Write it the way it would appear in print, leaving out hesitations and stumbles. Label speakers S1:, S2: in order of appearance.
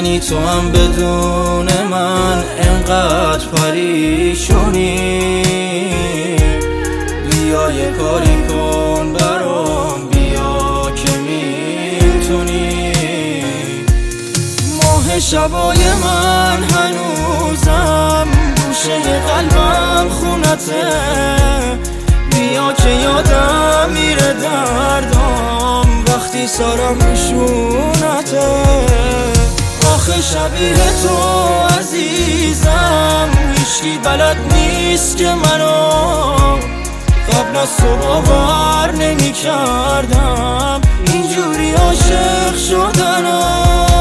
S1: یعنی تو هم بدون من انقدر پریشونی؟ بیا یه کاری کن برام، بیا که میتونی. ماه شبای من هنوزم گوشه قلبم خونته، بیا که یادم میره دردام وقتی سرم میشونته. آخه شبیه تو عزیزم هیچکی بلد نیست که منو قبل از تو باور نمی کردم اینجوری عاشق شدنم.